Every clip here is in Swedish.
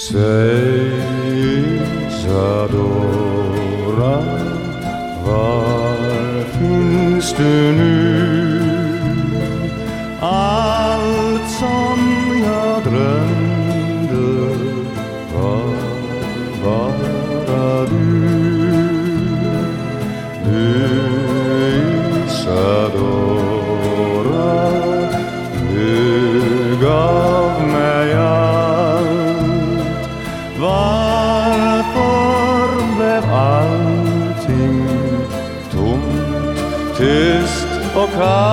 Säg Isadora, var finns du nu? Allt som jag drömde var bara du. Du Isadora, du gav mig allt. Varför blev allting tomt, tyst och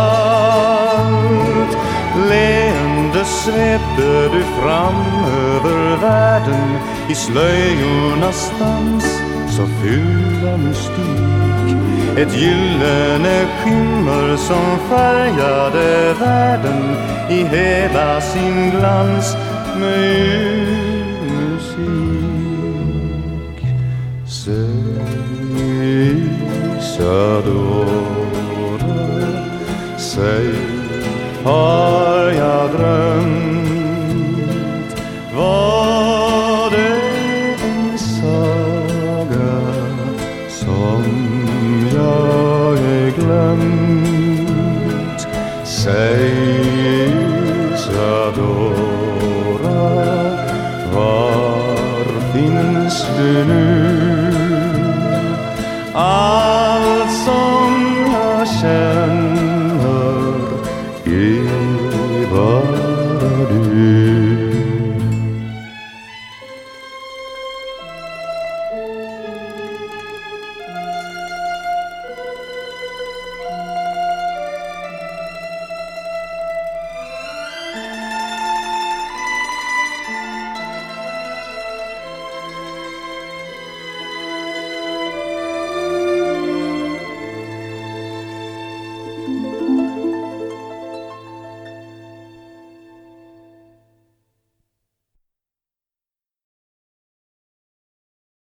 kallt? Leende svepte du fram över världen i slöjornas dans, så fylld av mystik. Ett gyllene skimmer som färgade världen i hela sin glans med musik. Säg Isadora, säg, har jag drömt? Var det en saga som jag glömt? Säg Isadora, var finns du nu? Allt som jag känner är bara du.